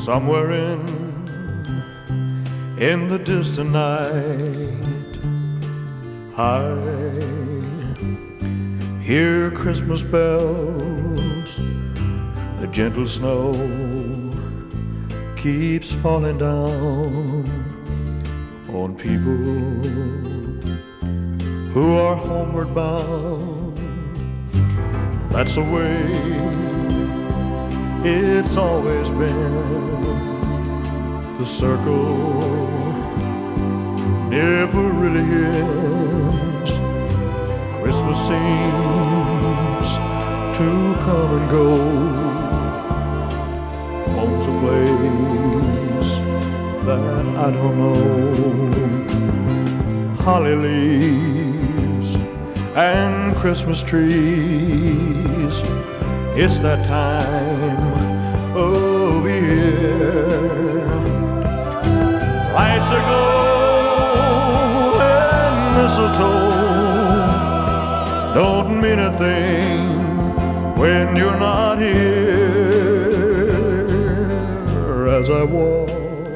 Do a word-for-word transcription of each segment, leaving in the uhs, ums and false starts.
Somewhere in in the distant night, I hear Christmas bells. The gentle snow keeps falling down on people who are homeward bound. That's the way it's always been. The circle never really ends. Christmas seems to come and go. Home's a place that I don't know. Holly leaves and Christmas trees, it's that time of year. Lights aglow and mistletoe don't mean a thing when you're not here. As I walk,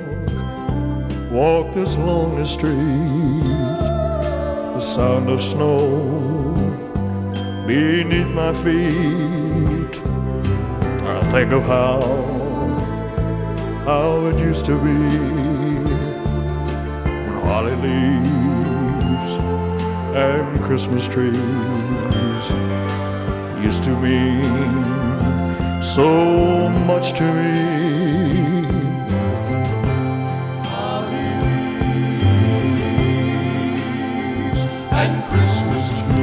walk this lonely street, the sound of snow beneath my feet, I think of how, how it used to be. Holly leaves and Christmas trees used to mean so much to me. Holly leaves and Christmas trees